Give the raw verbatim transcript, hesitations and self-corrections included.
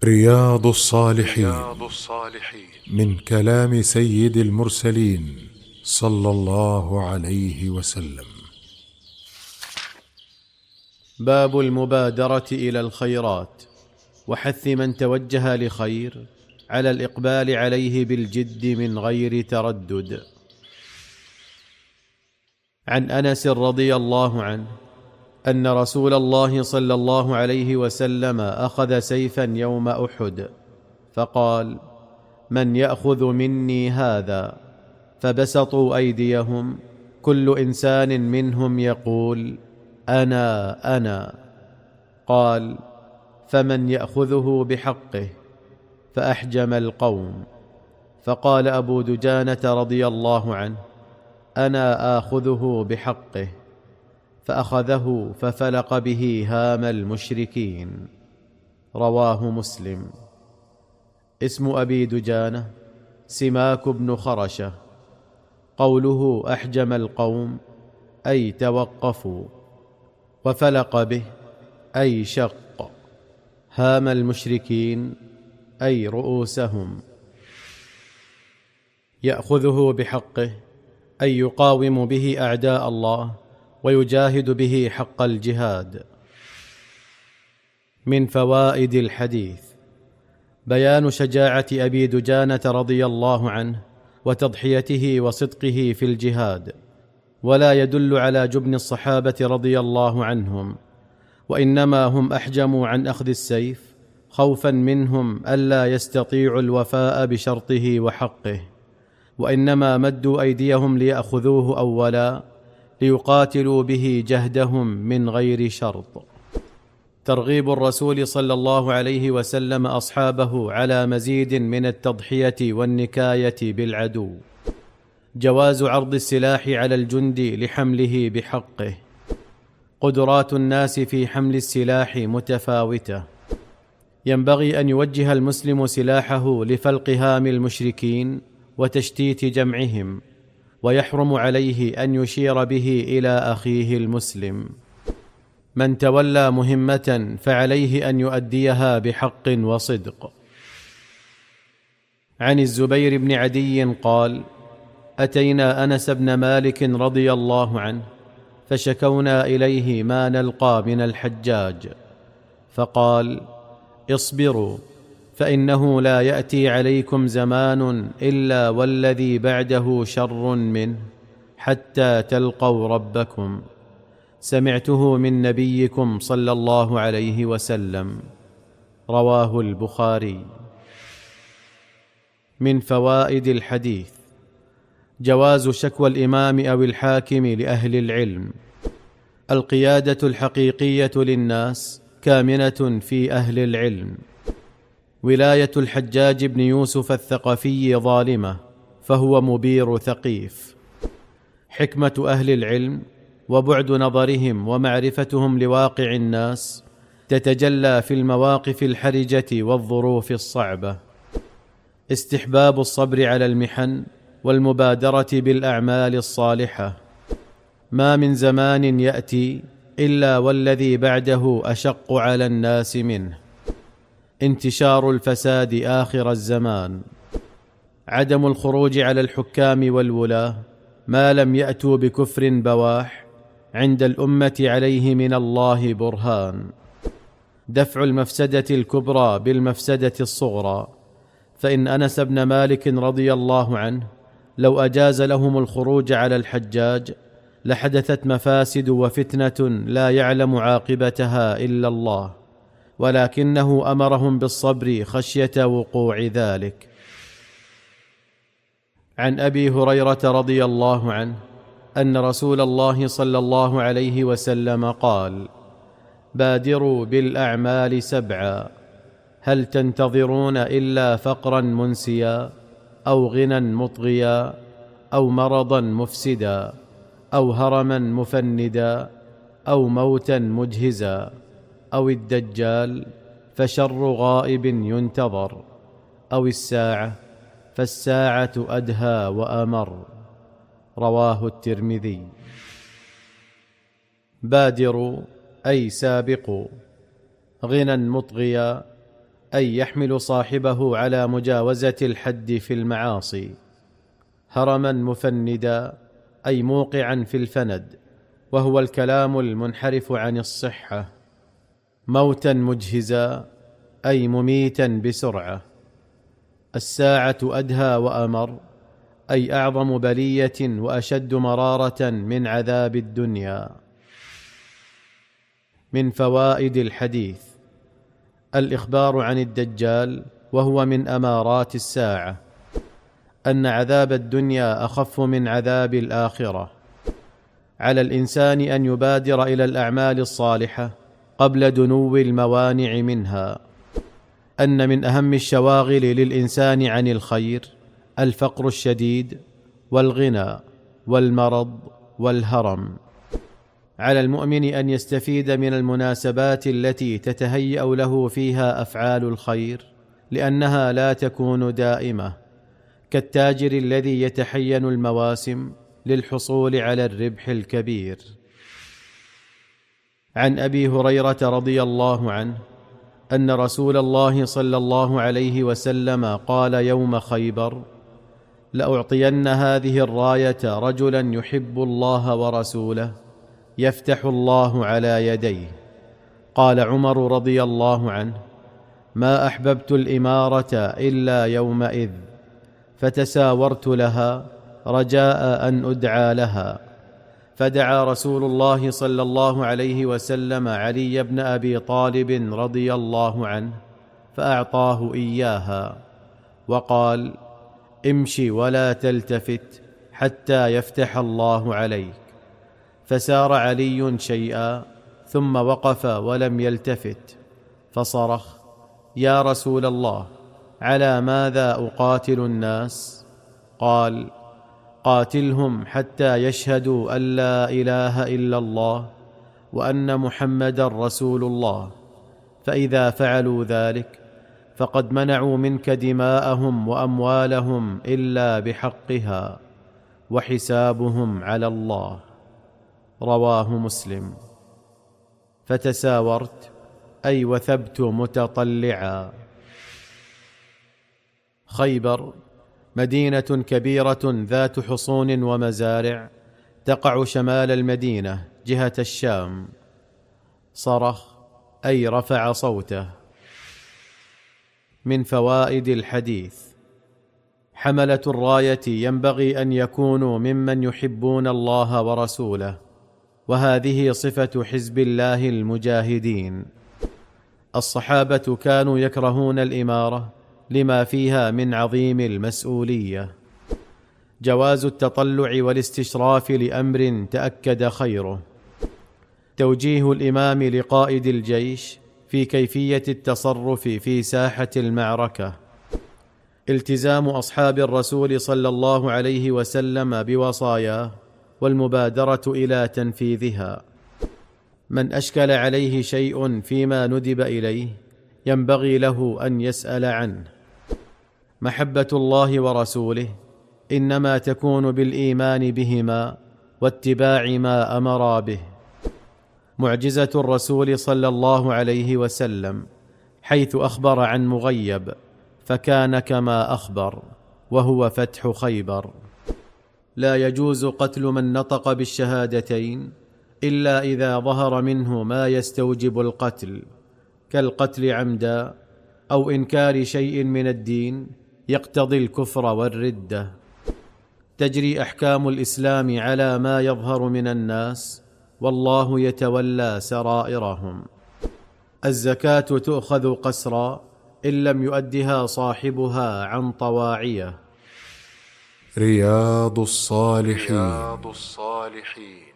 رياض الصالحين من كلام سيد المرسلين صلى الله عليه وسلم. باب المبادرة إلى الخيرات وحث من توجه لخير على الإقبال عليه بالجد من غير تردد. عن أنس رضي الله عنه أن رسول الله صلى الله عليه وسلم أخذ سيفا يوم أحد فقال: من يأخذ مني هذا؟ فبسطوا أيديهم، كل إنسان منهم يقول: أنا أنا. قال: فمن يأخذه بحقه؟ فأحجم القوم. فقال أبو دجانة رضي الله عنه: أنا آخذه بحقه. فأخذه ففلق به هام المشركين. رواه مسلم. اسم أبي دجانة سماك بن خرشة. قوله أحجم القوم أي توقفوا، وفلق به أي شق. هام المشركين أي رؤوسهم. يأخذه بحقه أي يقاوم به أعداء الله ويجاهد به حق الجهاد. من فوائد الحديث بيان شجاعة أبي دجانة رضي الله عنه وتضحيته وصدقه في الجهاد، ولا يدل على جبن الصحابة رضي الله عنهم، وإنما هم أحجموا عن أخذ السيف خوفا منهم ألا يستطيعوا الوفاء بشرطه وحقه، وإنما مدوا أيديهم ليأخذوه أولا ليقاتلوا به جهدهم من غير شرط. ترغيب الرسول صلى الله عليه وسلم أصحابه على مزيد من التضحية والنكاية بالعدو. جواز عرض السلاح على الجند لحمله بحقه. قدرات الناس في حمل السلاح متفاوتة. ينبغي أن يوجه المسلم سلاحه لفلق هام المشركين وتشتيت جمعهم، ويحرم عليه أن يشير به إلى أخيه المسلم. من تولى مهمة فعليه أن يؤديها بحق وصدق. عن الزبير بن عدي قال: أتينا أنس بن مالك رضي الله عنه فشكونا إليه ما نلقى من الحجاج، فقال: اصبروا، فإنه لا يأتي عليكم زمان إلا والذي بعده شر منه حتى تلقوا ربكم. سمعته من نبيكم صلى الله عليه وسلم. رواه البخاري. من فوائد الحديث جواز شكوى الإمام أو الحاكم لأهل العلم. القيادة الحقيقية للناس كامنة في أهل العلم. ولاية الحجاج بن يوسف الثقفي ظالمة، فهو مبير ثقيف. حكمة أهل العلم وبعد نظرهم ومعرفتهم لواقع الناس تتجلى في المواقف الحرجة والظروف الصعبة. استحباب الصبر على المحن والمبادرة بالأعمال الصالحة. ما من زمان يأتي إلا والذي بعده أشق على الناس منه. انتشار الفساد آخر الزمان. عدم الخروج على الحكام والولاة ما لم يأتوا بكفر بواح عند الأمة عليه من الله برهان. دفع المفسدة الكبرى بالمفسدة الصغرى. فإن أنس بن مالك رضي الله عنه لو أجاز لهم الخروج على الحجاج لحدثت مفاسد وفتنة لا يعلم عاقبتها إلا الله، ولكنه أمرهم بالصبر خشية وقوع ذلك. عن أبي هريرة رضي الله عنه أن رسول الله صلى الله عليه وسلم قال: بادروا بالأعمال سبعا، هل تنتظرون إلا فقرا منسيا أو غنى مطغيا أو مرضا مفسدا أو هرما مفندا أو موتا مجهزا أو الدجال فشر غائب ينتظر أو الساعة فالساعة أدهى وأمر. رواه الترمذي. بادروا أي سابقوا. غنى مطغيا أي يحمل صاحبه على مجاوزة الحد في المعاصي. هرما مفندا أي موقعا في الفند، وهو الكلام المنحرف عن الصحة. موتا مجهزا أي مميتا بسرعة. الساعة أدهى وأمر أي أعظم بلية وأشد مرارة من عذاب الدنيا. من فوائد الحديث: الإخبار عن الدجال، وهو من أمارات الساعة، أن عذاب الدنيا أخف من عذاب الآخرة. على الإنسان أن يبادر إلى الأعمال الصالحة قبل دنو الموانع منها. أن من أهم الشواغل للإنسان عن الخير الفقر الشديد والغنى والمرض والهرم. على المؤمن أن يستفيد من المناسبات التي تتهيأ له فيها أفعال الخير، لأنها لا تكون دائمة، كالتاجر الذي يتحين المواسم للحصول على الربح الكبير. عن أبي هريرة رضي الله عنه أن رسول الله صلى الله عليه وسلم قال يوم خيبر: لأعطين هذه الراية رجلا يحب الله ورسوله يفتح الله على يديه. قال عمر رضي الله عنه: ما أحببت الإمارة إلا يومئذ، فتساورت لها رجاء أن أدعى لها. فدعا رسول الله صلى الله عليه وسلم علي بن أبي طالب رضي الله عنه فأعطاه إياها، وقال: امشي ولا تلتفت حتى يفتح الله عليك. فسار علي شيئا ثم وقف ولم يلتفت، فصرخ: يا رسول الله، على ماذا أقاتل الناس؟ قال: قاتلهم حتى يشهدوا أن لا إله إلا الله وأن محمدا رسول الله، فإذا فعلوا ذلك فقد منعوا منك دماءهم وأموالهم إلا بحقها، وحسابهم على الله. رواه مسلم. فتساورت أي وثبت متطلعا. خيبر مدينة كبيرة ذات حصون ومزارع، تقع شمال المدينة جهة الشام. صرخ أي رفع صوته. من فوائد الحديث: حملة الراية ينبغي أن يكونوا ممن يحبون الله ورسوله، وهذه صفة حزب الله المجاهدين. الصحابة كانوا يكرهون الإمارة لما فيها من عظيم المسؤولية. جواز التطلع والاستشراف لأمر تأكد خيره. توجيه الإمام لقائد الجيش في كيفية التصرف في ساحة المعركة. التزام أصحاب الرسول صلى الله عليه وسلم بوصاياه والمبادرة إلى تنفيذها. من أشكل عليه شيء فيما ندب إليه ينبغي له أن يسأل عنه. محبة الله ورسوله إنما تكون بالإيمان بهما واتباع ما أمرا به. معجزة الرسول صلى الله عليه وسلم حيث أخبر عن مغيب فكان كما أخبر، وهو فتح خيبر. لا يجوز قتل من نطق بالشهادتين إلا إذا ظهر منه ما يستوجب القتل، كالقتل عمدا أو إنكار شيء من الدين يقتضي الكفر والردة. تجري أحكام الإسلام على ما يظهر من الناس، والله يتولى سرائرهم. الزكاة تؤخذ قسرا إن لم يؤدها صاحبها عن طواعية. رياض الصالحين.